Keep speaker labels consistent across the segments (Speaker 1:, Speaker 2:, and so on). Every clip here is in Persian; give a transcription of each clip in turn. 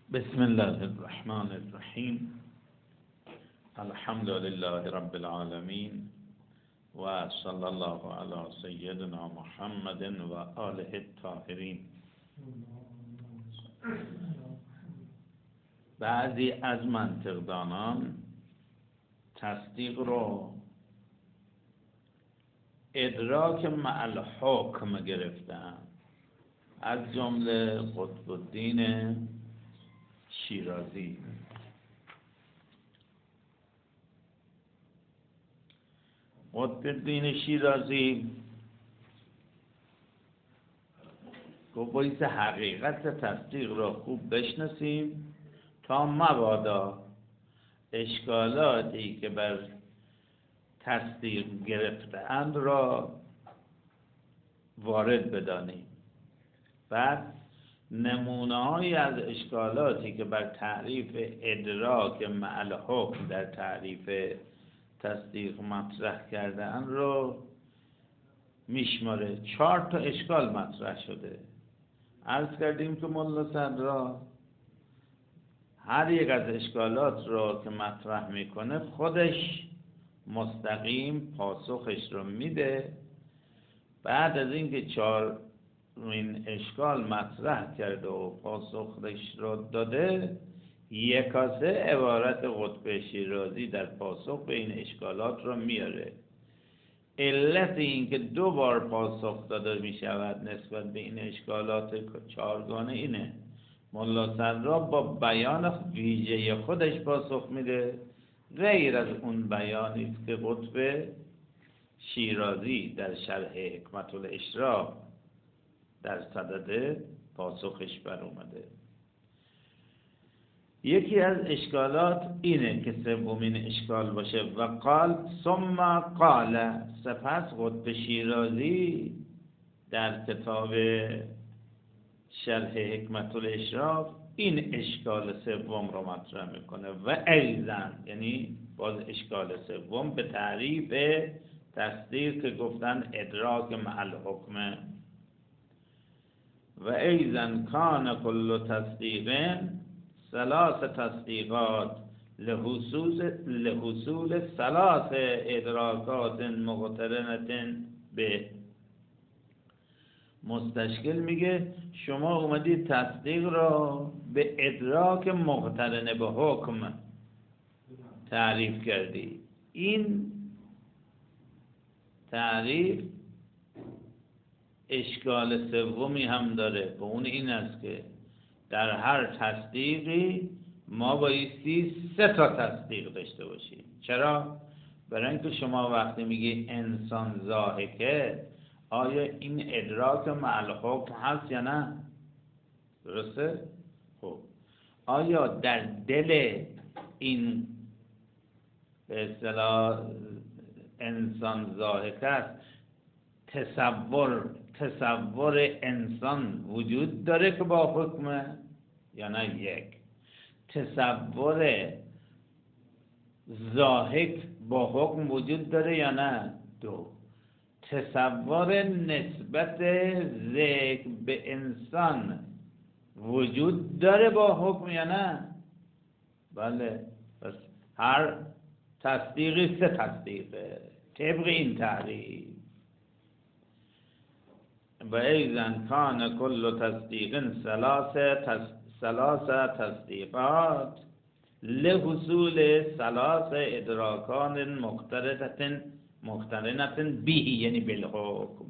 Speaker 1: بسم الله الرحمن الرحیم. الحمد لله رب العالمین و صلی الله علی سیدنا محمد و آله الطاهرین. بعضی از منطقدانان تصدیق رو ادراک مع الحکم گرفتن، از جمله قطب الدین شیرازی. قطب الدین شیرازی گفت باید حقیقت تصدیق را خوب بشناسیم تا مبادا اشکالاتی که بر تصدیق گرفته‌اند را وارد بدانیم. بعد نمونه‌هایی از اشکالاتی که بر تعریف ادراک مع الحکم در تعریف تصدیق مطرح کرده‌اند رو میشماره. 4 تا اشکال مطرح شده. عرض کردیم که ملا صدرا هر یک از اشکالات رو که مطرح میکنه خودش مستقیم پاسخش رو میده. بعد از اینکه 4 این اشکال مطرح کرده و پاسخش رو داده، یکاسه عبارت قطب شیرازی در پاسخ به این اشکالات رو میاره. علت این که 2 بار پاسخ داده می شود نسبت به این اشکالات 4گانه اینه: ملا صدرا با بیان ویژه خودش پاسخ میده، غیر از اون بیانی است که قطب شیرازی در شرح حکمت الاشراق در صدد پاسخش بر اومده. یکی از اشکالات اینه که 3مین اشکال باشه: و قال ثم قال. سپس قطب شیرازی در کتاب شرح حکمت الاشراق این اشکال 3 رو مطرح میکنه. و ایضا، یعنی باز اشکال 3 به تعریف تصدیق که گفتن ادراک مع الحکم. و ایضا کان کل تصدیق 3 تصدیقات لحصول 3 ادراکات مقترنه به. مستشکل میگه شما اومدید تصدیق را به ادراک مقترن به حکم تعریف کردی. این تعریف اشکال 3 هم داره، و اون این است که در هر تصدیقی ما بایستی 3 تا تصدیق داشته باشیم. چرا؟ برای اینکه شما وقتی میگی انسان ضاحکه، آیا این ادراک مع الحکم هست یا نه؟ درسته؟ خب آیا در دل این به اصطلاح انسان ضاحک است تصور انسان وجود داره که با حکمه یا نه؟ 1. تصور ضاحک با حکم وجود داره یا نه؟ 2. تصور نسبت ذکر به انسان وجود داره با حکم یا نه؟ بله. پس هر تصدیقی 3 تصدیقه طبق این تعریف. و ایضا کان کل تصدیق 3 تصدیقات لحصول 3 ادراکان مقترنه به، یعنی بالحکم.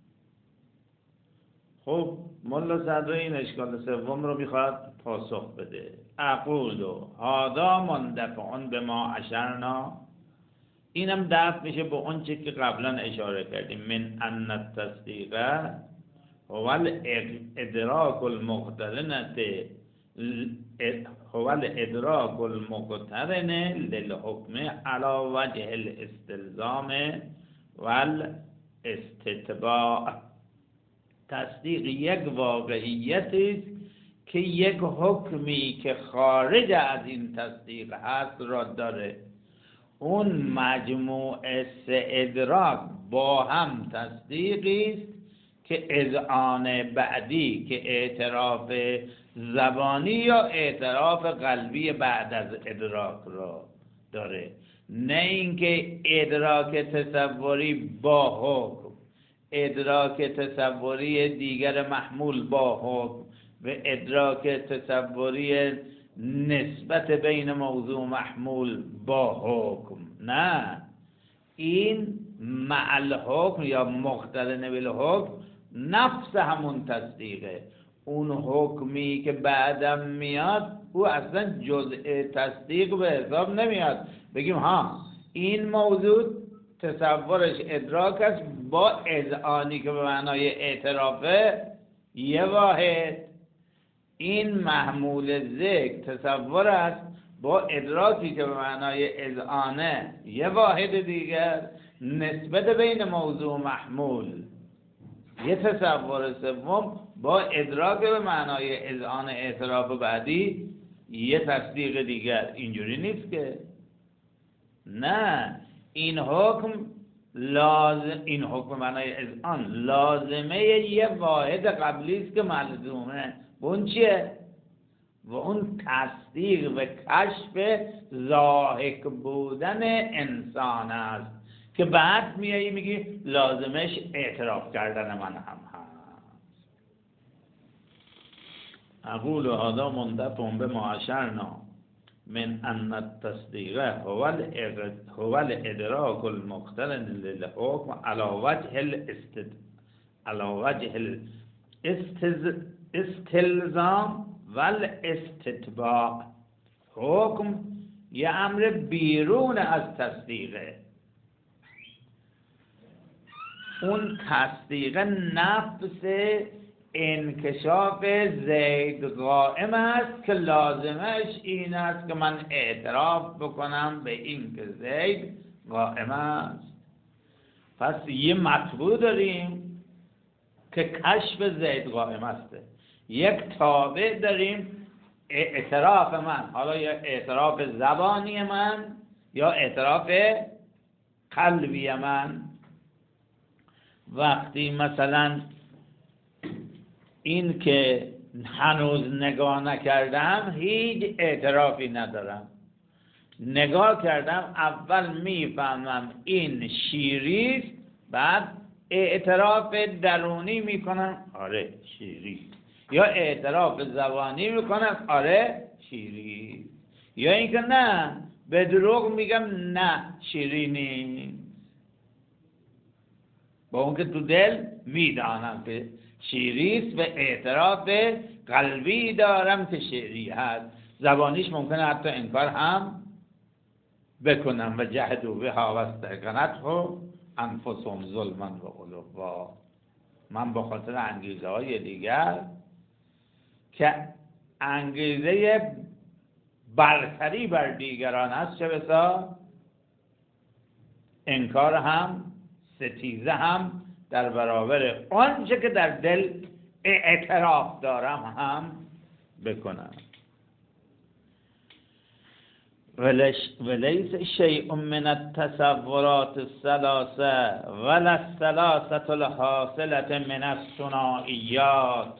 Speaker 1: خب ملا صدرا این اشکال 3 رو میخواد پاسخ بده. اقول هذا مندفع به ما اشرنا. اینم دفع میشه به اون چیزی که قبلا اشاره کردیم: من ان التصدیق هو الادراک المقترن للحکم علی وجه الاستلزام والاستتباع. تصدیق یک واقعیت است که یک حکمی که خارج از این تصدیق هست را داره. اون مجموع 3 ادراک با هم تصدیقی است که اذعان بعدی که اعتراف زبانی یا اعتراف قلبی بعد از ادراک را داره، نه اینکه ادراک تصوری با حکم، ادراک تصوری دیگر محمول با حکم و ادراک تصوری نسبت بین موضوع و محمول با حکم. نه، این مع الحکم یا مقترن بالحکم نفس همون تصدیقه. اون حکمی که بعدم میاد او اصلا جزء تصدیق به حساب نمیاد. بگیم ها این موضوع تصورش ادراک است با اذعانی که به معنای اعترافه یه واحد، این محمول ذکر تصور است با ادراکی که به معنای اذعانه یه واحد دیگر، نسبت بین موضوع و محمول یه تصور سوم با ادراک به معنای اذعان اعتراف بعدی یه تصدیق دیگر. اینجوری نیست که. نه، این حکم این حکم معنای اذعان لازمه یه واحد قبلی است که ملزومه. اون چیه؟ و اون تصدیق و کشف ضاحک بودن انسان است که بعد میایی میگی لازمش اعتراف کردن من هم هست. اقول هذا منتفع بما اشرنا من ان التصدیق هو الادراک المقترن للحکم على وجه الاستلزام والاستتباع. حکم یه امر بیرون از تصدیقه. اون تصدیق نفس انکشاف زید قائم است که لازمش این است که من اعتراف بکنم به این که زید قائم است. پس یه مطبوع داریم که کشف زید قائم است، یک تابع داریم اعتراف من، حالا یا اعتراف زبانی من یا اعتراف قلبی من. وقتی مثلا این که هنوز نگاه نکردم هیچ اعترافی ندارم، نگاه کردم اول میفهمم این شیریست، بعد اعتراف درونی میکنم آره شیری، یا اعتراف زبانی میکنم آره شیری، یا اینکه نه به دروغ میگم نه شیری نیست، با اون که تو دل میدانم که شیریست و اعتراف قلبی دارم که شیری هست. زبانیش ممکنه حتی انکار هم بکنم و جهدوا بها و استیقنته انفسهم ظلما و علوا. من به خاطر انگیزه های دیگر که انگیزه برتری بر دیگران است، چه بسا انکار هم ستیزه هم در برابر آنچه که در دل اعتراف دارم هم بکنم. ولیس شیء من التصورات الثلاثه ولا الثلاثه الحاصله من الثنائیات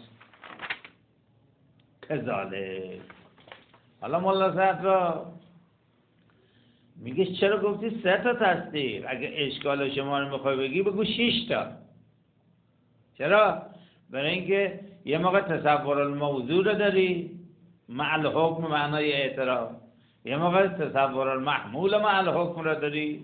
Speaker 1: کذالک. حالا مولا صدرا میگه چرا گفتی 3 تا تصدیق؟ اگه اشکال شما رو میخوای بگی بگو 6 تا. چرا؟ برای اینکه یه موقع تصور الموضوع رو داری مع الحکم معنای اعتراف، یه موقع تصور المحمول مع الحکم رو داری.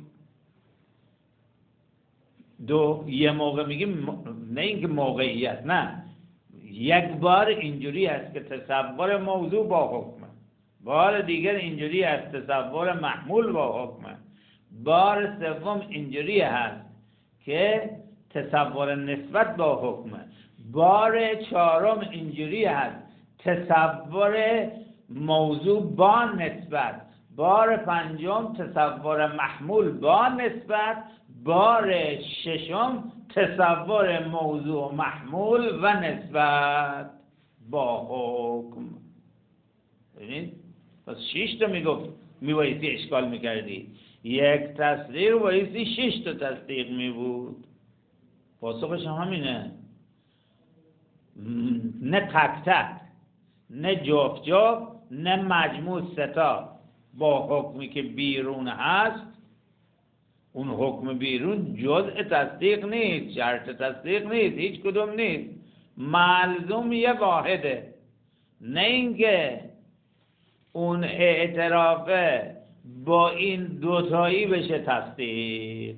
Speaker 1: یه موقع میگیم نه اینکه موقعیت، نه، یک بار اینجوری است که تصور موضوع با حکمه، بار دیگر اینجوری است تصور محمول با حکمه، بار سوم اینجوری هست که تصور نسبت با حکمه، بار چهارم اینجوری هست تصور موضوع با نسبت، بار پنجم تصور محمول با نسبت، بار ششم تصور موضوع محمول و نسبت با حکم. ببینید پس 6 تا میبایستی اشکال میکردی، یک تصدیق بایستی 6 تا تصدیق میبود. پاسخش همینه، نه تک تک، نه جفت جفت، نه مجموع ستا با حکمی که بیرون هست. اون حکم بیرون جزء تصدیق نیست، شرط تصدیق نیست، هیچ کدوم نیست، ملزوم یه واحده. نه اینکه اون اعترافه با این دوتایی بشه تصدیق.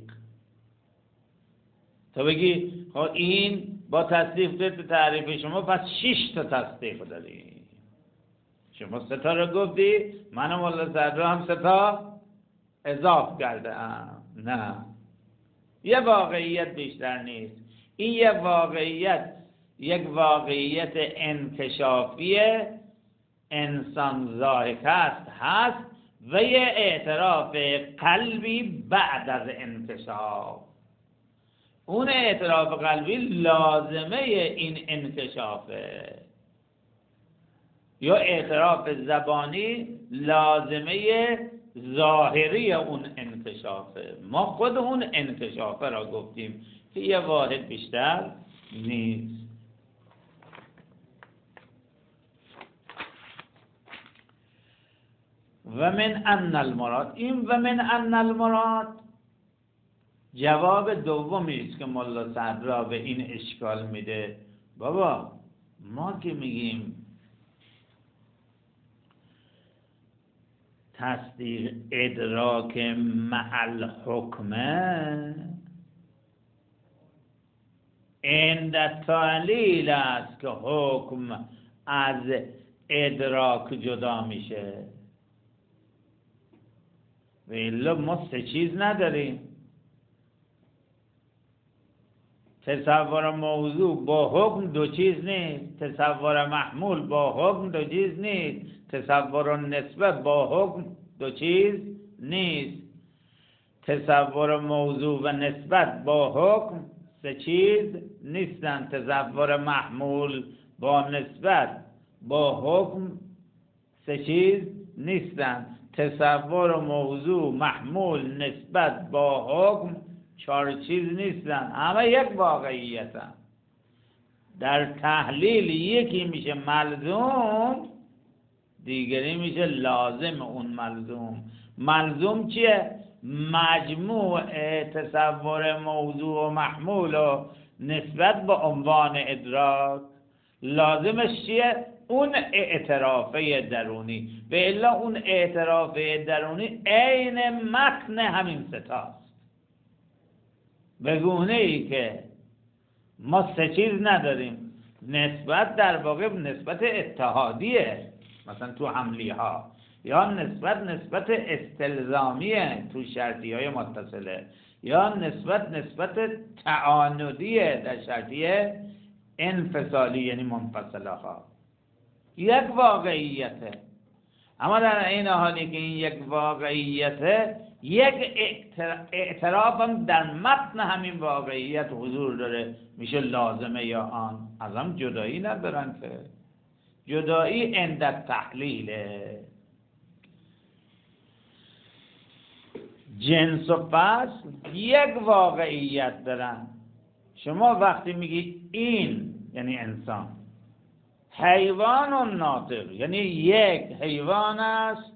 Speaker 1: تو بگی خب این با تصدیق به تعریف شما پس 6 تا تصدیق داری. شما 3 تا رو گفتی، من و مولا صدرا هم 3 تا اضاف کرده ام. نه، یه واقعیت بیشتر نیست. این یک واقعیت انکشافی انسان ضاحک هست و یه اعتراف قلبی بعد از انکشاف. اون اعتراف قلبی لازمه این انکشافه، یا اعتراف زبانی لازمه ظاهری اون انکشافه. ما خود اون انکشافه را گفتیم که یه واحد بیشتر نیست. و من ان المراد، این و من ان المراد جواب دومی است که مولا صدرا به این اشکال میده. بابا ما که میگیم تصدیق ادراک مع الحکمه، عند تعلیل است که حکم از ادراک جدا میشه. و الا ما 3 چیز نداریم. تصور موضوع با حکم 2 چیز نیست، تصور محمول با حکم 2 چیز نیست، تصور نسبت با حکم 2 چیز نیست. تصور موضوع و نسبت با حکم 3 چیز نیستن. تصور محمول با نسبت با حکم 3 چیز نیستن. تصور موضوع محمول نسبت با حکم 4 چیز نیستن، همه یک واقعیتن. در تحلیل یکی میشه ملزوم، دیگری میشه لازم اون ملزوم. ملزوم چیه؟ مجموع تصور موضوع و محمول و نسبت به عنوان ادراک. لازمش چیه؟ اون اعترافه درونی. و الا اون اعترافه درونی عین متن همین 3 تاست. به گونه ای که ما 3 چیز نداریم. نسبت در واقع نسبت اتحادیه، مثلا تو حملی ها، یا نسبت استلزامیه تو شرطی های متصله، یا نسبت تعاندیه در شرطی انفصالی یعنی منفصله ها. یک واقعیته. اما در این حالی که این یک واقعیته، یک اعتراف هم در متن همین واقعیت حضور داره، میشه لازمه یا آن. از هم جدایی ندارن که، جدایی عند تحلیله. جنس و فصل یک واقعیت دارن. شما وقتی میگی این یعنی انسان، حیوان و ناطق یعنی یک حیوان است،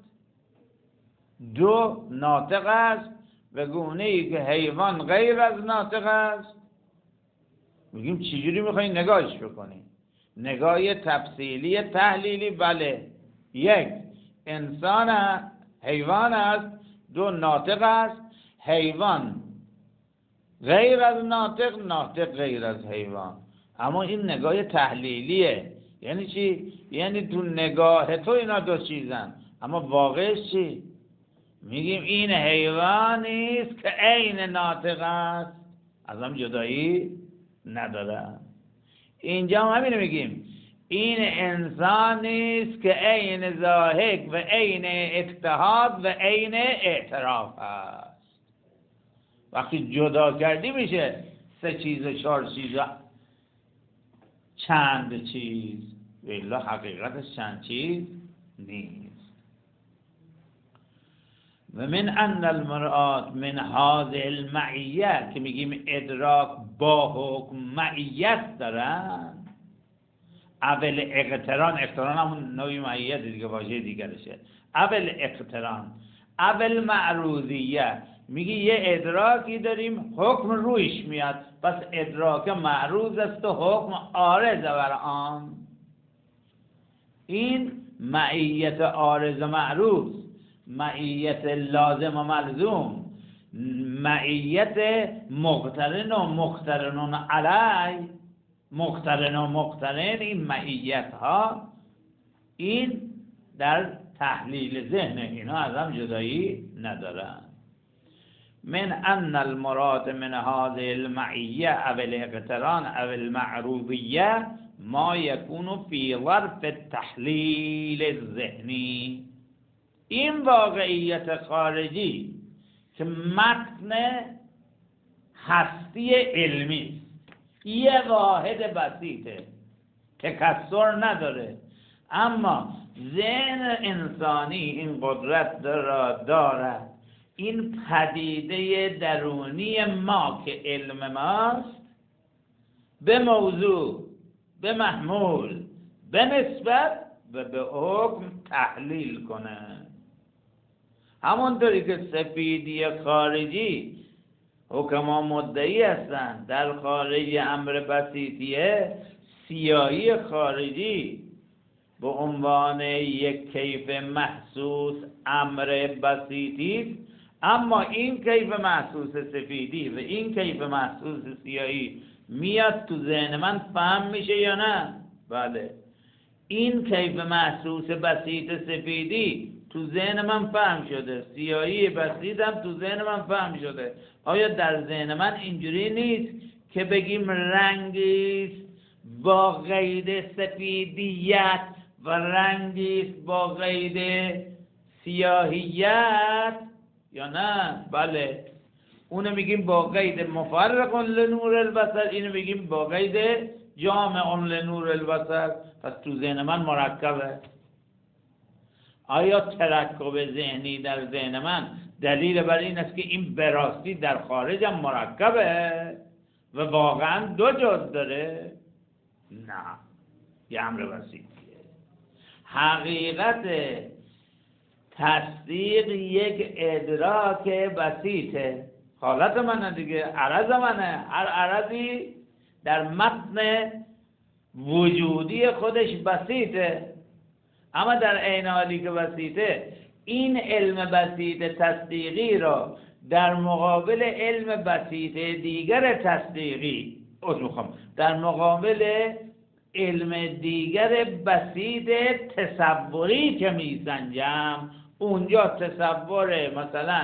Speaker 1: 2 ناطق است، و گونه ای که حیوان غیر از ناطق است. میگیم چجوری میخوایی نگاهش بکنی؟ نگاه تفصیلی تحلیلی. بله، یک انسان حیوان است، 2 ناطق است. حیوان غیر از ناطق، ناطق غیر از حیوان. اما این نگاه تحلیلیه. یعنی چی؟ یعنی تو نگاه تو اینا 2 چیزن، اما واقعش چی؟ میگیم این حیوانی است که عین ناطق است، از هم جدایی نداره. اینجا هم همین میگیم این انسانی است که عین ضاحک و عین اتحاد و عین اعتراف است. وقتی جدا کردی میشه 3 چیز و 4 چیز و چند چیز. والله حقیقتش چند چیز نیست. و من ان المراد من هذه المعیه، که میگیم ادراک با حکم معیت دارن، اول اقتران همون نوعی معیت دیگه، واژه دیگرشه. اول اقتران، اول معروضیه، میگی یه ادراکی داریم حکم رویش میاد، پس ادراک معروض است و حکم عارض بر آن. این معیت عارض و معروض، معیت لازم و ملزوم، معیت مقترن و مقترنون علی، مقترن و مقترن، این معیت ها این در تحلیل ذهن اینا از هم جدایی ندارن. من ان المراد من هذه المعیه او الاقتران او المعروضیه ما یکون فی ظرف التحلیل الذهنی، این واقعیت خارجی که متن هستی علمی یه واحد بسیطه، تکسر نداره، اما ذهن انسانی این قدرت دارد این پدیده درونی ما که علم ماست به موضوع، به محمول، به نسبت و به حکم تحلیل کنه. همونطوری که سفیدی خارجی حکما مدعی هستند در خارج امر بسیطیه، سیاهی خارجی به عنوان یک کیف محسوس امر بسیطی، اما این کیف محسوس سفیدی و این کیف محسوس سیاهی میاد تو ذهن من فهم میشه یا نه؟ بله. این کیف محسوس بسیط سفیدی تو ذهن من فهم شده، سیاهی بسیط هم تو ذهن من فهم شده. آیا در ذهن من اینجوری نیست که بگیم رنگیست با قید سفیدیت و رنگیست با قید سیاهیت یا نه؟ بله. اونو میگیم با قید مفرق لنور البصر، اینو میگیم با قید جامع لنور البصر. پس تو ذهن من مرکبه. آیا ترکب ذهنی در ذهن من دلیل بر این است که این براستی در خارجم مرکبه و واقعا دو جز داره؟ نه، یه امر بسیطیه. حقیقت تصدیق یک ادراک بسیطه، حالت منه دیگه، عرض منه. هر عرضی در متن وجودی خودش بسیطه، اما در عین حالی که بسیطه، این علم بسیط تصدیقی را در مقابل علم بسیط دیگر تصدیقی در مقابل علم دیگر بسیط تصوری که میسنجم، اونجا تصور مثلا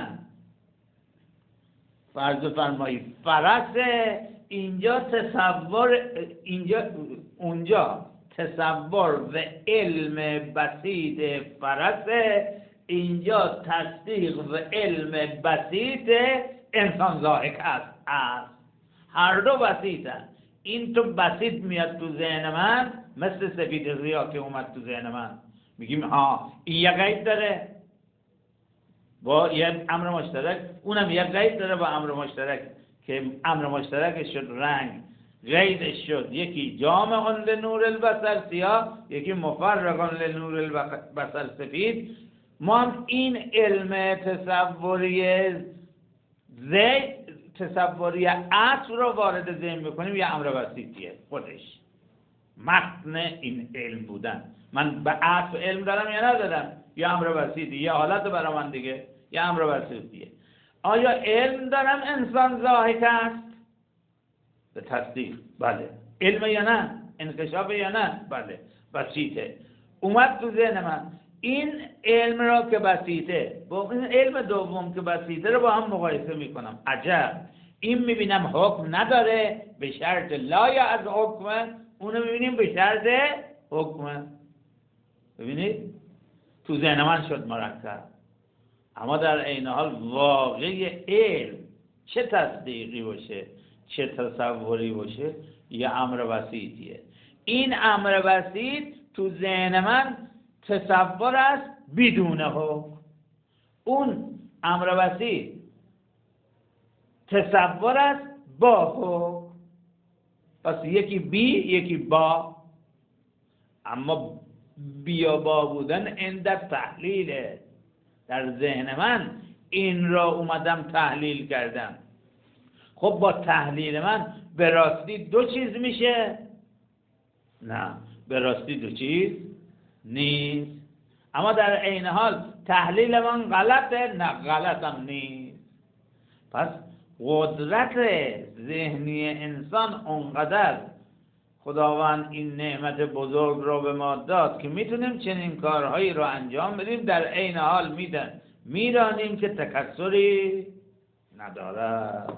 Speaker 1: فرض فرمایید فرسه، اینجا تصور، اونجا تصور و علم بسیط فرسه، اینجا تصدیق و علم بسیط انسان ضاحک است. هر دو بسیطن. این تو بسیط میاد تو ذهن من، مثل سفید ریا که اومد تو ذهن من، میگیم ها این یه قید داره با یه امر مشترک، اونم یه قید داره با امر مشترک، که امر مشترکش شد رنگ، قیدش شد یکی جامع لنور البصر سیاه، یکی مفرق لنور البصر سفید. ما هم این علم تصوری اصل رو وارد ذهن میکنیم، یه امر بسیطیه خودش، متن این علم بودن. من به اصل علم دارم یا ندارم؟ یه امر بسیطی، یه حالت برای من دیگه، یه امر بسیطیه. آیا علم دارم انسان ضاحک است؟ به تصدیق بله. علم یا نه؟ انکشاف یا نه؟ بله. بسیطه، اومد تو ذهن من. این علم را که بسیطه با این علم دوم که بسیطه رو با هم مقایسه میکنم، عجب، این میبینم حکم نداره به شرط لا یا از حکم، اونو میبینیم به شرط حکم. ببینید تو ذهن من شد مرکب، اما در عین حال واقعی علم چه تصدیقی باشه چه تصوری باشه یه امر بسیطیه. این امر بسیط تو ذهن من تصور است بدون حکم، اون امر بسیط تصور است با حکم. پس یکی بی یکی با. اما بیابا بودن عند تحلیله. در ذهن من این را اومدم تحلیل کردم. خب با تحلیل من به راستی دو چیز میشه؟ نه، به راستی دو چیز نیست. اما در عین حال تحلیل من غلطه؟ نه، غلطم نیست. پس قدرت ذهنی انسان اونقدر خداوند این نعمت بزرگ رو به ما داد که میتونیم چنین کارهایی رو انجام بدیم، در عین حال میدانیم که تکثری ندارد.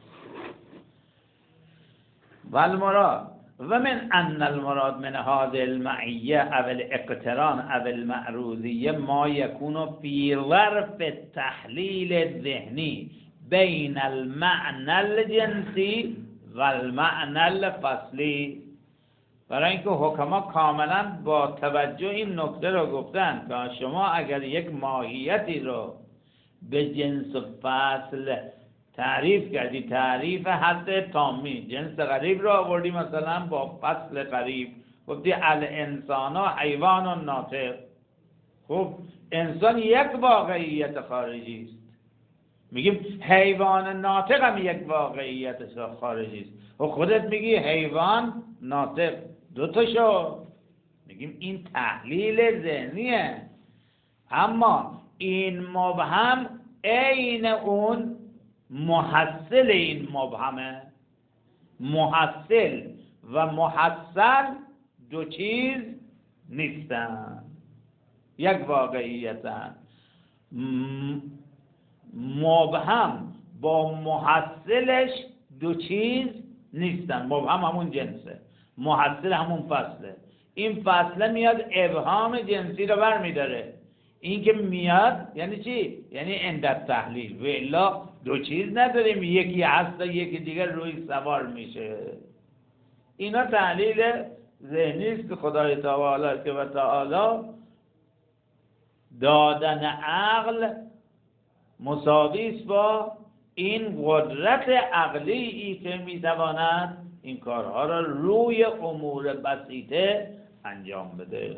Speaker 1: والمراد و من ان المراد من هذه المعیه او الاقتران او المعروضیه ما یکون فی ظرف التحلیل الذهنی بین المعنى الجنسی و المعنى الفصلی. برای اینکه حکما کاملا با توجه این نکته رو گفتن که شما اگر یک ماهیتی رو به جنس و فصل تعریف کردی، تعریف حد تامی، جنس غریب رو آوردی مثلا با فصل غریب، گفتی الانسان حیوان ناطق. خب انسان یک واقعیت خارجی است، میگیم حیوان ناطق هم یک واقعیت خارجی است. و خودت میگی حیوان ناطق، دو تا شو، میگیم این تحلیل ذهنیه. اما این مبهم عین اون محصل این مبهمه. محصل و محصل دو چیز نیستن، یک واقعیتن. مبهم با محصلش دو چیز نیستن. مبهم همون جنسه، محصل همون فصله. این فصله میاد ابهام جنسی رو برمیداره. این که میاد یعنی چی؟ یعنی عند تحلیل. و الا دو چیز نداریم، یکی هست و یکی دیگر روی سوار میشه. اینا تحلیل ذهنی است که خدای تعالی دادن عقل مساوی است با این قدرت عقلی ای که میتواند این کارها را روی امور بسیطه انجام بده.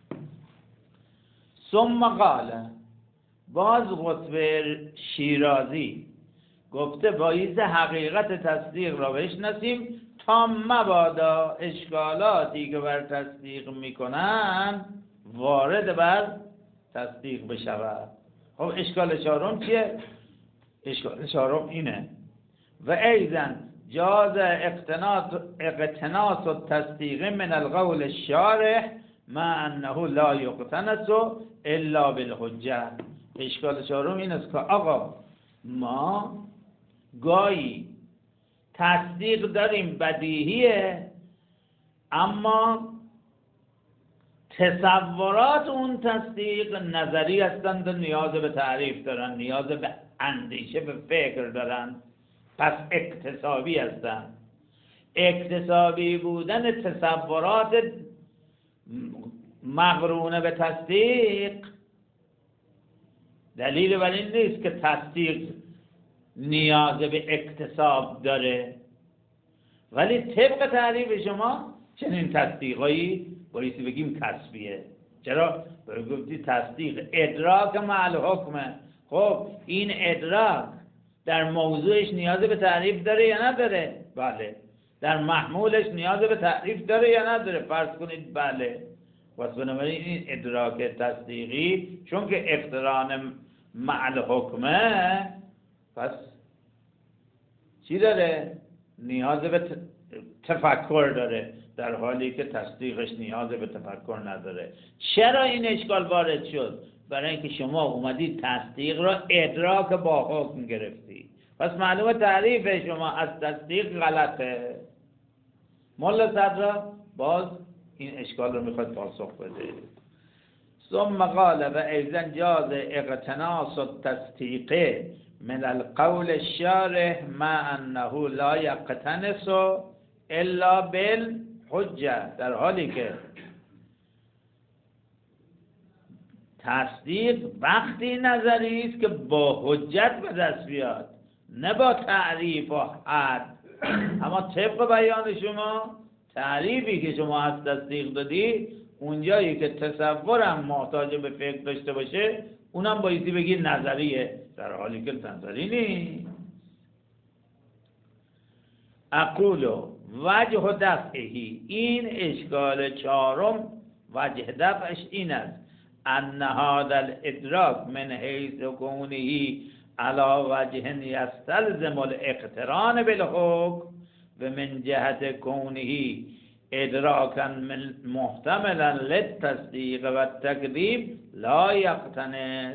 Speaker 1: ثم قال، باز قطب شیرازی گفته باید حقیقت تصدیق را بشناسیم تا مبادا اشکالاتی که بر تصدیق میکنن وارد بر تصدیق بشود. خب اشکال چهارم چیه؟ اشکال چهارم اینه: و ایضا جاز اقتناص التصدیق من القول الشارح مع انه لا یقتنص الا بالحجه. اشکال چهارم این است که آقا ما گاهی تصدیق داریم بدیهیه، اما تصورات اون تصدیق نظری هستند و نیاز به تعریف دارن، نیاز به اندیشه، به فکر دارن، پس اکتسابی هستند. اکتسابی بودن تصورات مقرونه به تصدیق دلیل بر این نیست که تصدیق نیاز به اکتساب داره، ولی طبق تعریف شما چنین تصدیقایی بایستی بگیم کسبیه. چرا؟ برای گفتی تصدیق ادراک مع الحکمه. خب این ادراک در موضوعش نیاز به تعریف داره یا نداره؟ بله. در محمولش نیاز به تعریف داره یا نداره؟ فرض کنید بله. پس بنابراین این ادراک تصدیقی چون که اقتران مع الحکمه، پس چی داره؟ نیاز به تفکر داره، در حالی که تصدیقش نیاز به تفکر نداره. چرا این اشکال وارد شد؟ برای اینکه شما اومدید تصدیق را ادراک با حکم گرفتی، پس معلومه تعریف شما از تصدیق غلطه. مولا صدر باز این اشکال رو میخواد پاسخ بده. ثم قال و ایضا جاز اقتناص التصدیق من القول الشارح مع انه لا یقتنص الا بالحجه، در حالی که تصدیق وقتی نظری است که با حجت به دست بیاد، نه با تعریف و حد. اما طبق بیان شما تعریفی که شما از تصدیق دادی اونجایی که تصورم محتاج به فکر داشته باشه اونم بایستی بگی نظریه، در حالی که نظری نیست. اقولو وجه دفعهی، این اشکال چهارم وجه دفعش این است ان هذا الادراک من حیث کونه علی وجه یستلزم الاقتران بالحکم و من جهت کونه ادراکا محتملا للتصدیق و تکذیب لا یقتنس.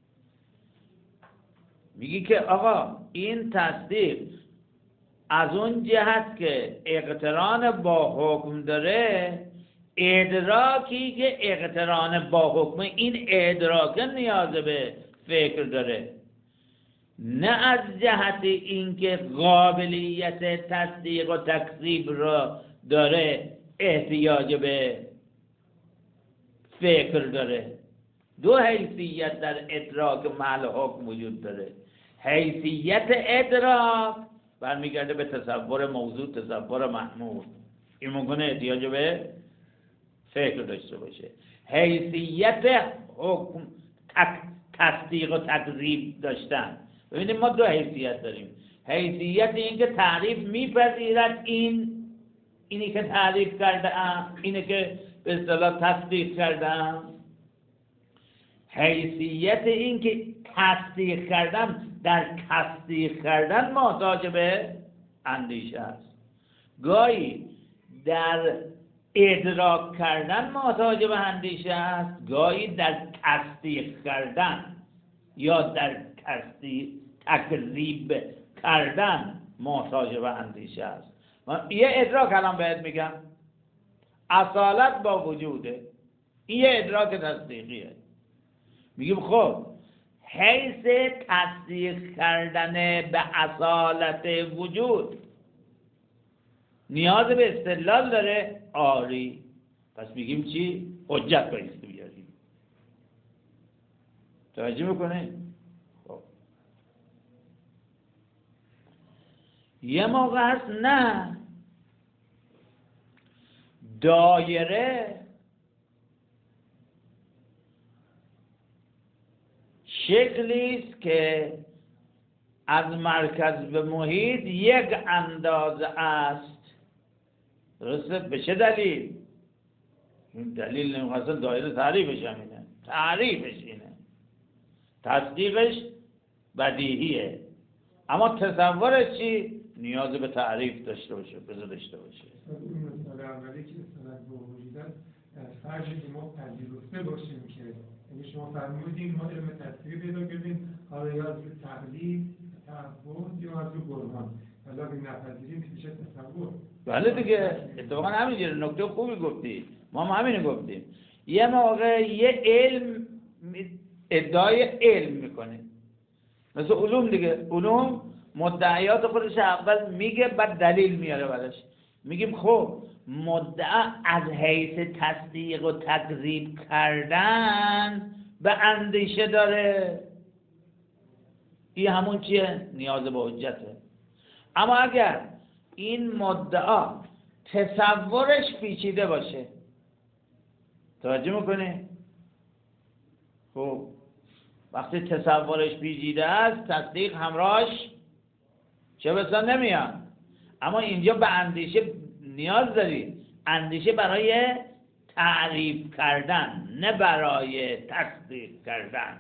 Speaker 1: میگی که آقا این تصدیق از اون جهت که اقتران با حکم داره، ادراکی که اقتران با حکم، این ادراک نیاز به فکر داره، نه از جهت اینکه قابلیت تصدیق و تکذیب را داره احتیاج به فکر داره. دو حیثیت در ادراک مع حکم وجود داره. حیثیت ادراک برمیگرده به تصور موضوع، تصور محمول، این ممکنه احتیاج به فکر داشته باشه. حیثیت حکم تصدیق و تکذیب داشتن، ببینید ما دو حیثیت داریم. حیثیت این که تعریف میپذیرد اینی که تعریف کردم، اینی که به اصطلاح تصدیق کردم. حیثیت این که تصدیق کردم، در تصدیق کردن محتاج به اندیشه است. گاهی در ادراک کردن محتاج به اندیشه است، گاهی در تصدیق کردن یا در تکذیب کردن محتاج به اندیشه است. یه ادراک الان بهت میگم، اصالت با وجوده، این یه ادراک تصدیقیه. میگیم خب حیث تصدیق کردن به اصالت وجود نیاز به استدلال داره؟ آری. پس میگیم چی؟ حجت بایستی بیاریم. توجه میکنه؟ خب یه موقع هست نه، دایره شکلی است که از مرکز به محیط یک اندازه است. درسته؟ به چه دلیل؟ این دلیل نمیخواستن دایره تعریفش همینه، تعریفش اینه، تصدیقش بدیهیه، اما تصورش چی؟ نیاز به تعریف داشته باشه، بذار داشته باشه.
Speaker 2: این مسئله اولی که اصطلاح به وجود است، فرض که ما پذیرفته باشیم که یعنی شما فرمودین ما علم تصدیق پیدا کردیم، حالا یا از روی تقلید، تعبد یا از روی برهان، حالا که نپذیریم که میشه تصور.
Speaker 1: بله دیگه، اتفاقا همینجوری نکته خوبی گفتی، ما هم همینو گفتیم. یه موقع یه علم ادعای علم میکنه، مثل علوم دیگه. علوم مدعیات خودش اول میگه بعد دلیل میاره براش. میگیم خب مدعا از حیث تصدیق و تکذیب کردن به اندیشه داره، این همون چیه؟ نیاز به حجته. اما اگر این مدعا تصورش پیچیده باشه، توجه میکنه؟ خب وقتی تصورش پیچیده است تصدیق همراهش چه بسا نمیاد. اما اینجا به اندیشه نیاز داری، اندیشه برای تعریف کردن نه برای تصدیق کردن.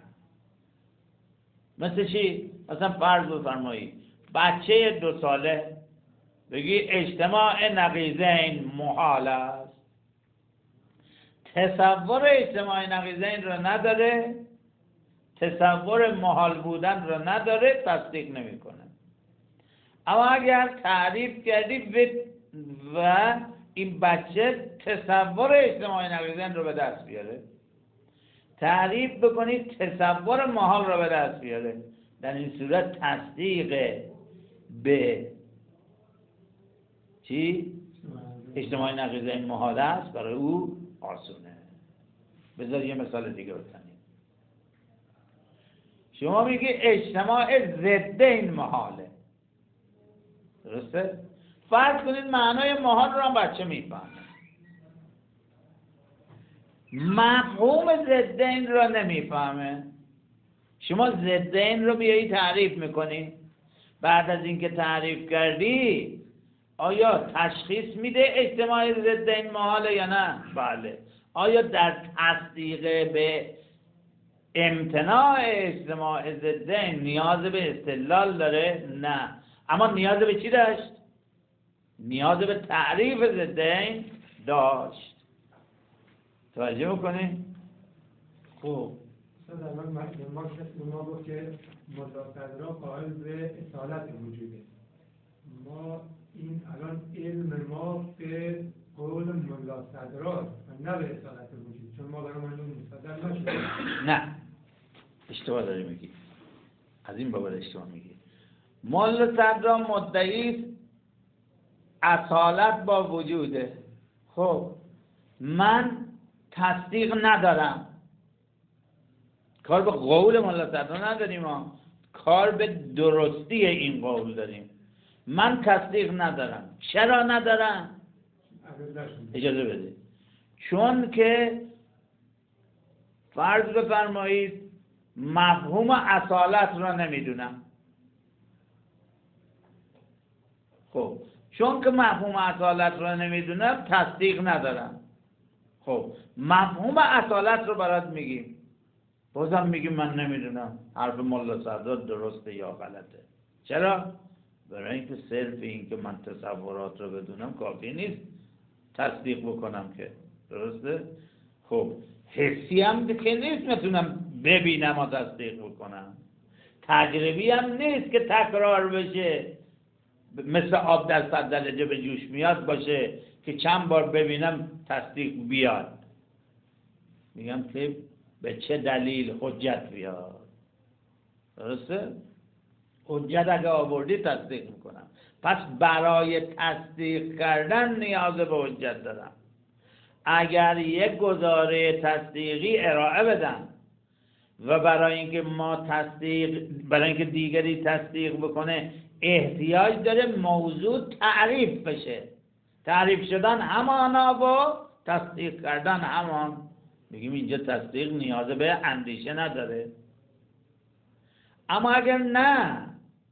Speaker 1: مثل چی؟ مثلا فرض بفرمایید بچه 2 ساله بگی اجتماع نقیضین محال است، تصور اجتماع نقیضین رو نداره، تصور محال بودن رو نداره، تصدیق نمیکنه. اما اگر تعریف کردی و این بچه تصور اجتماع نقیضین رو به دست بیاره، تعریف بکنید تصور محال رو به دست بیاره، در این صورت تصدیق به چی؟ اجتماع نقیضین محال است، برای او آسونه. بذار یه مثال دیگه بزنیم. شما میگی اجتماع ضدین محاله، درسته؟ فرض کنید معنای محال رو هم بچه میفهمه. مفهوم ضدین را نمیفهمه. شما ضدین رو بیایی تعریف میکنی، بعد از اینکه تعریف کردی آیا تشخیص میده اجتماع ضدین محاله یا نه؟ بله. آیا در تصدیق به امتناع اجتماع ضدین نیاز به استدلال داره؟ نه. اما نیاز به چی داشت؟ نیاز به تعریف ضدین داشت. توجه میکنی؟
Speaker 2: خب مثلا الان ما گفت که ملا صدرا قائل به اصالت وجوده. ما این الان علم ما به قول ملا صدرا و نه به اصالت وجود، چون ما برای معلوم مستدل نشده.
Speaker 1: نه، اشتباه داری میگی، از این بابت اشتباه میگی. ملا صدرا مدعی اصالت با وجوده. خب من تصدیق ندارم، کار به قول ملا صدرا نداریم، ما کار به درستی این قول داریم. من تصدیق ندارم. چرا ندارم؟ اجازه بده. چون که فرض بفرمایید مفهوم اصالت را نمیدونم. خب چون که مفهوم اصالت را نمیدونم تصدیق ندارم. خب مفهوم اصالت رو برات میگیم، بازم میگیم من نمیدونم. حرف ملا صدرا درسته یا غلطه؟ چرا؟ برای اینکه صرف این که من تصورات رو بدونم کافی نیست تصدیق بکنم که. درسته؟ خب حسی هم که نیست میتونم ببینم و تصدیق بکنم. تجربی هم نیست که تکرار بشه، مثل آب در 100 درجه به جوش میاد باشه که چند بار ببینم تصدیق بیاد. میگم که به چه دلیل حجت بیاد. درسته؟ حجت اگه آوردی تصدیق میکنم. پس برای تصدیق کردن نیاز به حجت دارم. اگر یک گزاره تصدیقی ارائه بدم و برای اینکه دیگری تصدیق بکنه احتیاج داره موضوع تعریف بشه، تعریف شدن همانا با تصدیق کردن همان، میگیم اینجا تصدیق نیاز به اندیشه نداره. اما اگر نه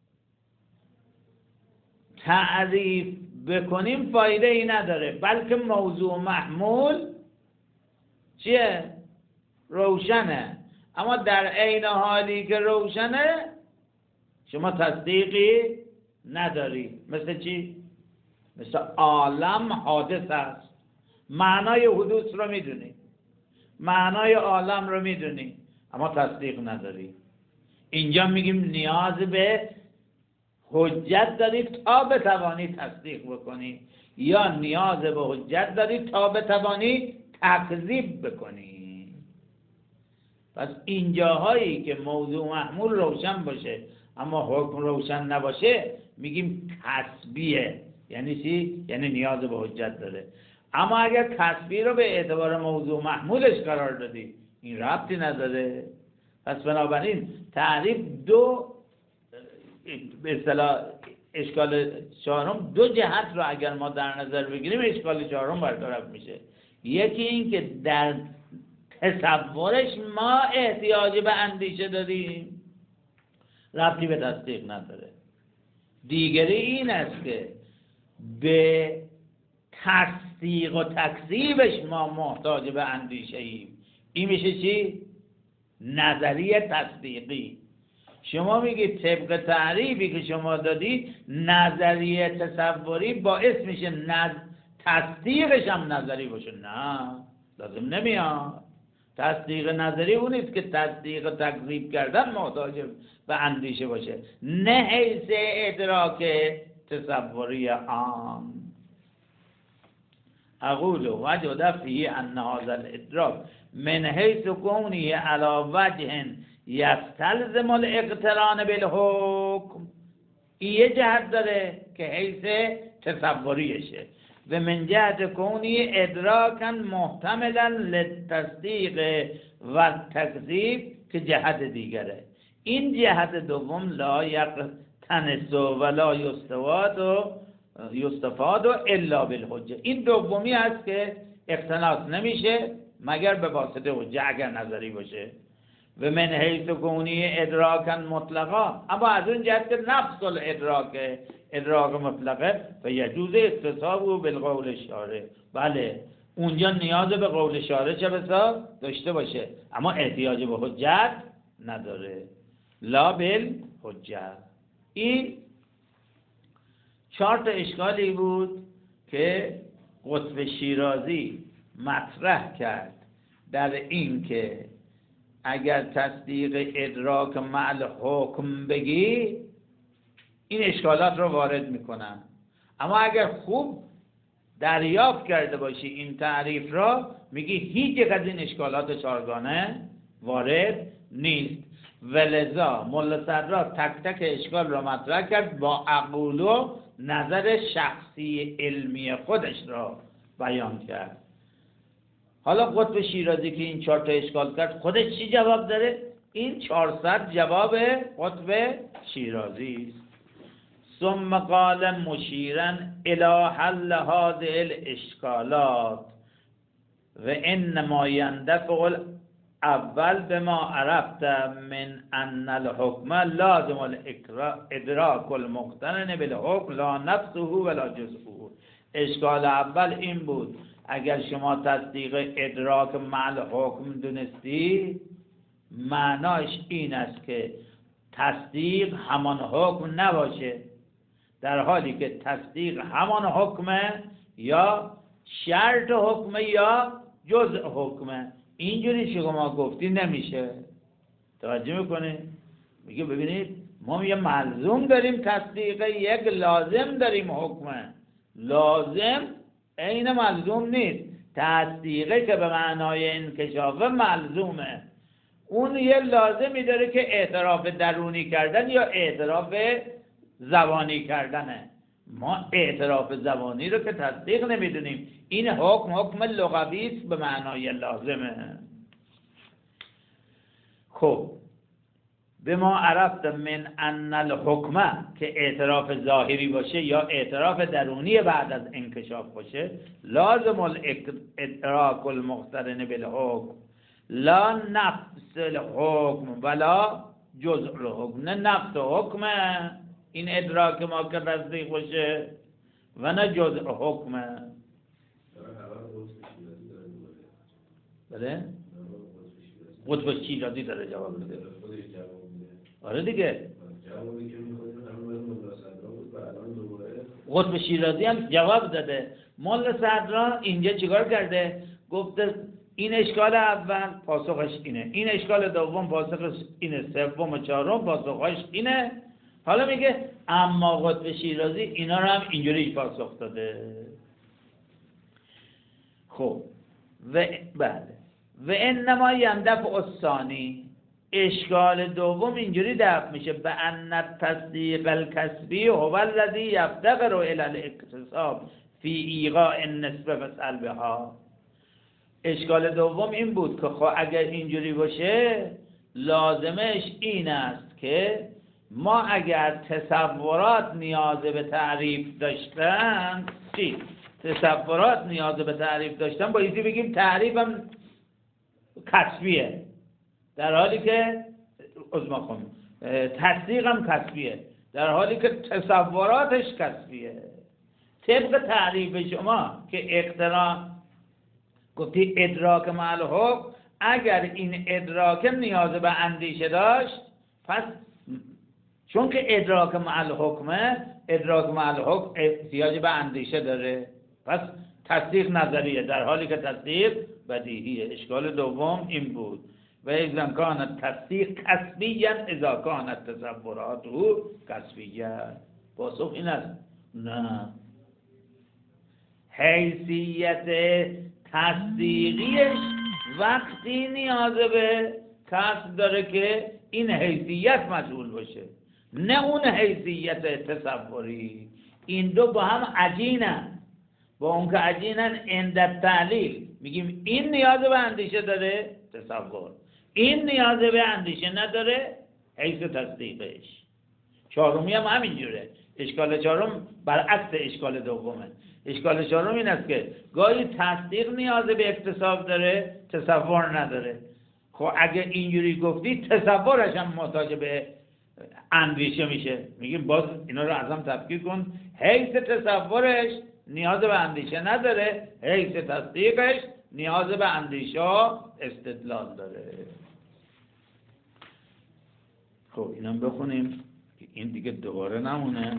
Speaker 1: تعریف بکنیم فایده ای نداره، بلکه موضوع محمول چیه؟ روشنه. اما در عین حالی که روشنه شما تصدیقی نداری. مثل چی؟ مثل عالم حادث است. معنای حدوث رو میدونی، معنای عالم رو میدونی، اما تصدیق نداری. اینجا میگیم نیاز به حجت داری تا بتوانی تصدیق بکنی، یا نیاز به حجت داری تا بتوانی تکذیب بکنی. پس اینجاهایی که موضوع محمول روشن باشه اما حکم روشن نباشه میگیم کسبیه. یعنی چی؟ یعنی نیاز به حجت داره. اما اگر کسبی رو به اعتبار موضوع محمولش قرار دادی این ربطی نداره. پس بنابراین تعریف دو به اصطلاح اشکال چهارم، دو جهت رو اگر ما در نظر بگیریم اشکال چهارم برطرف میشه. یکی این که در تصورش ما احتیاج به اندیشه داریم، ربطی به تصدیق نداره. دیگری این است که به تصدیق و تکذیبش ما محتاج به اندیشه ایم. این میشه چی؟ نظریه تصدیقی. شما میگید طبق تعریفی که شما دادی نظریه تصوری باعث میشه تصدیقش هم نظری باشه. نه، لازم نمیاد. تصدیق نظری اونیست که تصدیق و تکذیب کردن محتاج به اندیشه باشه، نه حیث ادراک تصوری عام. اقول وجد فیه ان هذا الادراک من حیث کونه علی وجه یستلزم الاقتران بالحکم. این یه جهت داره که حیث تصوریشه، و من جهت کونی ادراکا محتملا للتصدیق و تکذیب که جهت دیگره. این جهت دوم لا یقتنس ولا یستفاد الا بالحجه. این دومی هست که اقتناس نمیشه مگر به واسطه حجه اگر نظری باشه. و من حیث کونی ادراکن مطلقا، اما از اون جهت که نفس ادراک مطلقه و یجوز اختصاب او بالقول شارع، بله اونجا نیاز به قول شارع چه بسا داشته باشه، اما احتیاج به حجت نداره. لا بالحجه. این 4 تا اشکالی بود که قطب شیرازی مطرح کرد در این که اگر تصدیق ادراک مع الحکم بگی این اشکالات رو وارد میکنن، اما اگر خوب دریافت کرده باشی این تعریف را میگی هیچ یک از این اشکالات 4گانه وارد نیست. ولذا ملا صدرا تک تک اشکال را مطرح کرد با عقول و نظر شخصی علمی خودش را بیان کرد. حالا قطب شیرازی که این 4 تا اشکال کرد خودش چی جواب داره؟ این 400 جواب قطب شیرازی است. ثم قال مشیرا الی حل هذه الاشکالات و انما يندفع اول بما عرفت من ان الحكم لازم الادراك المقترن بالحكم لا نفسه ولا جزءه. اشکال اول این بود اگر شما تصدیق ادراک مع الحکم دونستی معناش این است که تصدیق همان حکم نباشه، در حالی که تصدیق همان حکمه یا شرط حکمه یا جزء حکمه. اینجوری شما گفتی نمیشه. توجه میکنه؟ میگه ببینید ما یه ملزوم داریم تصدیق، یک لازم داریم حکمه. لازم عین ملزوم نیست. تصدیقه که به معنای انکشافه ملزومه، اون یه لازمی داره که اعتراف درونی کردن یا اعتراف زبانی کردنه. ما اعتراف زبانی رو که تصدیق نمیدونیم. این حکم لغوی است به معنای لازمه. خب به ما عرفت من ان الحکم که اعتراف ظاهری باشه یا اعتراف درونی بعد از انکشاف باشه، لازم الادراک المقترن بالحکم لا نفس الحکم ولا جزء الحکم. نه نفس حکمه این ادراک ما که تصدیق باشه و نه جزء حکمه. بله؟ قطب شیرازی داره جواب میده. آره دیگه قطب شیرازی هم جواب داده. ملا صدرا اینجا چیکار کرده؟ گفته این اشکال اول پاسخش اینه، این اشکال دوم پاسخش اینه، سوم و چهارم پاسخش اینه. حالا میگه اما قطب شیرازی اینا رو هم اینجوری پاسخ داده. خب و بله و انما یندفع الثانی، اشکال دوم اینجوری دفع میشه به ان التصدیق الکسبی هو الذی یفتقر الی الاکتساب فی ایقاع النسبه و سلبها. اشکال دوم این بود که خب اگر اینجوری باشه لازمش این است که ما اگر تصورات نیاز به تعریف داشتن، تصورات نیاز به تعریف داشتن بایستی بگیم تعریفم کسبیه، در حالی که تصدیقم کسبیه در حالی که تصوراتش کسبیه. طبق تعریف شما که اقتران گفتی ادراک مع الحکم، اگر این ادراک نیاز به اندیشه داشت پس چون که ادراک مع الحکمه، ادراک مع الحکم احتیاج به اندیشه داره، پس تصدیق نظریه در حالی که تصدیق بدیهیه. اشکال دوم این بود و اذا کان تصدیق کسبیاً اذا کانت تصوراته کسبیاً. پاسخ این است نه، حیثیت تصدیقیش وقتی نیاز به کسب داره که این حیثیت مسئول باشه، نه اون حیثیت تصوری. این دو با هم عجینن، با اون که عجینن عند تعلیل میگیم این نیاز به اندیشه داره تصور، این نیاز به اندیشه نداره حیث تصدیقش. چهارمی هم همینجوره. اشکال چهارم برعکس اشکال دومه. اشکال چهارم این است که گاهی تصدیق نیاز به اکتساب داره، تصور نداره. خب اگه اینجوری گفتی تصورش هم محتاج به اندیشه میشه. میگیم باز اینا رو از هم تفکیک کن. حیث تصورش نیاز به اندیشه نداره، حیث تصدیقش نیاز به اندیشه استدلال داره. خب اینا بخونیم این دیگه دوباره نمونه.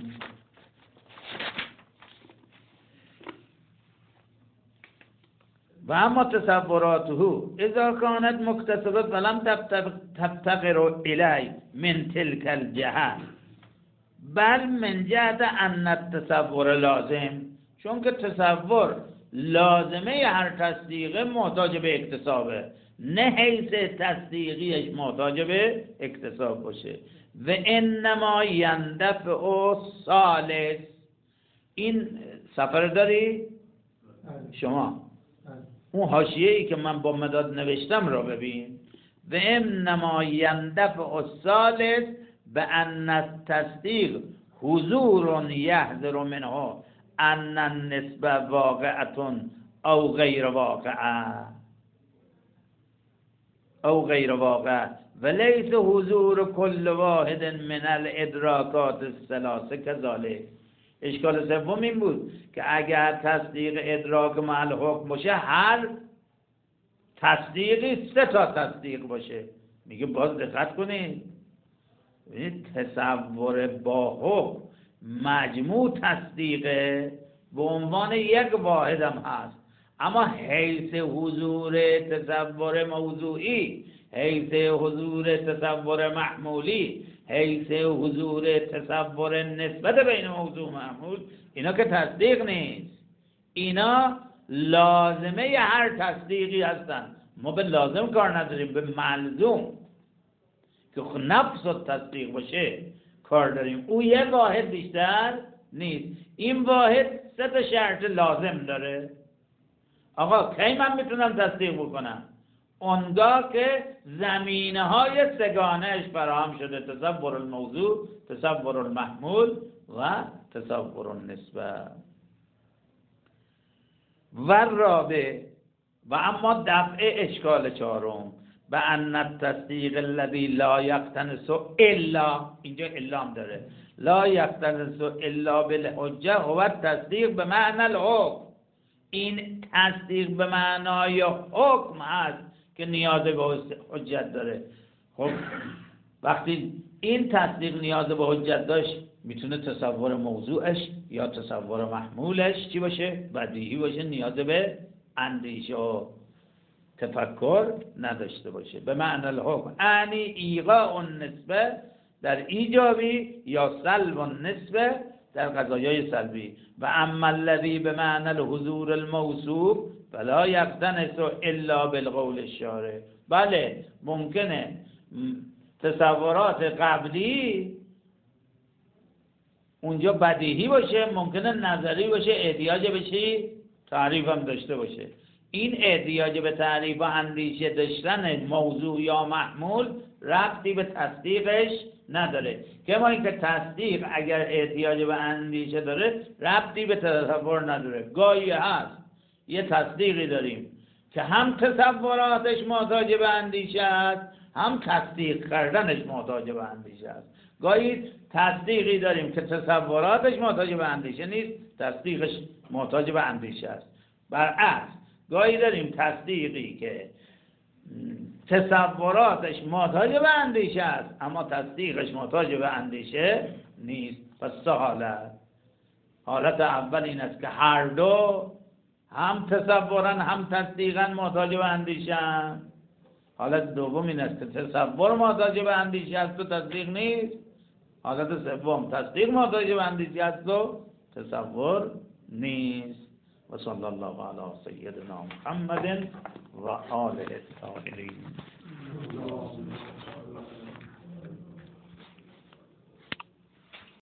Speaker 1: و اما تصوراته اذا كانت مكتسبه فلم تفتقر الی من تلك الجهه بل من جهت ان التصور لازم، چون که تصور لازمه هر تصدیق محتاج به اکتسابه، نه حیث تصدیقیش محتاج به اکتساب باشه. و انما یندفع ثالث. این سفر داری؟ شما اون حاشیه‌ای که من با مداد نوشتم را ببین. و انما یندفع الثالث بأن التصدیق حضور یحضر منه ان النسبه واقعه او غیر واقعه او غیر واقعه وليس حضور كل واحد من الادراکات الثلاثه كذلك. اشکال سوم این بود که اگر تصدیق ادراک مع الحکم باشه، هر تصدیقی 3 تا تصدیق باشه. میگه باز دقت کنید، تصور با حکم مجموع تصدیقه به عنوان یک واحد هم هست، اما حیث حضور تصور موضوعی، حیث حضور تصور محمولی، حیث حضور تصور نسبت بین موضوع و محمول، اینا که تصدیق نیست، اینا لازمه هر تصدیقی هستن. ما به لازم کار نداریم، به ملزوم که نفس و تصدیق باشه کار داریم. او یه واحد بیشتر نیست. این واحد 3 تا شرط لازم داره. آقا کی من میتونم تصدیق بکنم؟ اونگاه که زمینه های سگانهش فراهم شده: تصور الموضوع، تصور المحمول و تصور النسبه. و رابع و اما دفع اشکال چهارم به ان التصدیق الذی لا یقتنص الا، اینجا الا هم داره، لا یقتنص الا بالحجه هو تصدیق به معنی الحکم. این تصدیق به معنای حکم هست که نیاز به حجت داره. خب وقتی این تصدیق نیاز به حجت داشت، میتونه تصور موضوعش یا تصور محمولش چی باشه؟ بدیهی باشه، نیاز به اندیشه و تفکر نداشته باشه. به معنی الحکم یعنی ایقاع النسبه در ایجابی یا سلب النسبه در قضایای سلبی. و اما الذی به معنی الحضور الموصوف فلا یقتنص الا بالقول الشارع. بله ممکنه تصورات قبلی اونجا بدیهی باشه، ممکنه نظری باشه، احتیاج به چی؟ تعریف هم داشته باشه. این احتیاج به تعریف و اندیشه داشتن موضوع یا محمول ربطی به تصدیقش نداره. کما اینکه تصدیق اگر احتیاج به اندیشه داره ربطی به تصور نداره. گاهی هست یه تصدیقی داریم که هم تصوراتش محتاج به اندیشه است، هم تصدیق کردنش محتاج به اندیشه است. گاهی تصدیقی داریم که تصوراتش محتاج به اندیشه نیست، تصدیقش محتاج به اندیشه است. برعکس گاهی داریم تصدیقی که تصوراتش محتاج به اندیشه است اما تصدیقش محتاج به اندیشه نیست. پس 3 حالت. حالت اول این است که هر دو هم تصورن هم تصدیقا محتاج به اندیشه است. حالت دوم این است که تصور محتاج به اندیشه است و تصدیق نیست. حالت سوم تصدیق محتاج به اندیشه است و تصور نیست. و صلی الله علی سیدنا محمد و آله الطاهرین.